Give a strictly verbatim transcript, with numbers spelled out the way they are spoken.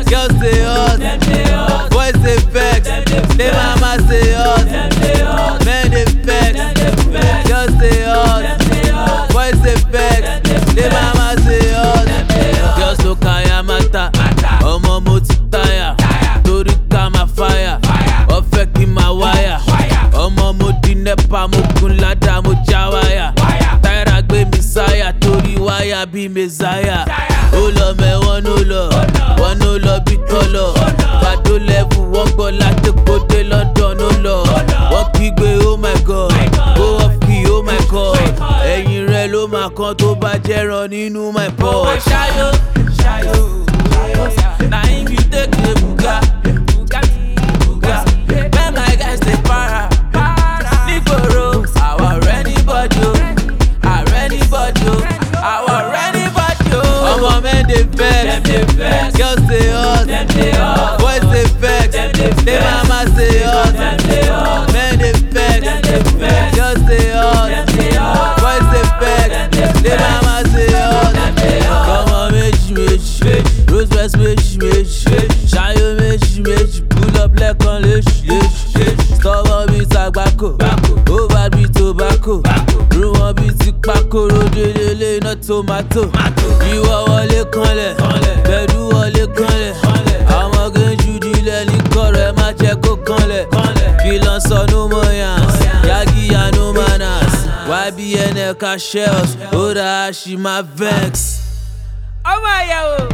Girls say us, boys say vex. They mama say us, men they vex. Girls say us, boys say vex. They mama say us. Girls no kaya mata, ọmọ mo ti tire. Torí ká ma fire, ọ̀fẹ́ kí ma wire. Ọmọ mo di nepa, mo gun ládàá, mo já wáyà. Táyà gbé mi sáyà, torí wáyà bí mẹ́sáyà. Ó lọ mẹ́ wọ́n ló lọ, wọ́n ló lọ bí tọ́lọ̀. Pàdó lẹ́bù wọ́n gbọ́ láti kóde London ó lọ. Wọ́n kígbe oh my god, go off key oh my god. Ẹ̀yìn rẹ̀ ló máa kan tó bá jẹ́ran nínú my pot. Ṣáyó, ṣáyó, na him you take the buga. When my guys dey para, nígboro, our anybody o, our anybody o, our anybody o. Ọmọ men dey vex, girls say us, boys dey vex, they mama say us, men dey vex, girls say us, boys dey vex, they mama say us. Ọmọ méjì méjì, rose west méjì méjì, ṣayó méjì méjì, pull up lẹ́kan léṣi léṣi. Stubborn bí tàgbákò, ó bad bí tobacco, rú wọn bí ti pákó, ròdèdèlé iná tomato. Ìwọ wọlé kanlẹ̀, bẹ̀dú wọlé kanlẹ̀, àwọn gẹ́jú dilẹ̀ ní kọ̀rọ̀ ẹ má jẹ́ kó kanlẹ̀. Kí lọ sọ no more yans, yagi ya no manners. Y B N L ka shells, ó dáa ṣì máa vex. ọmọ ìyàwó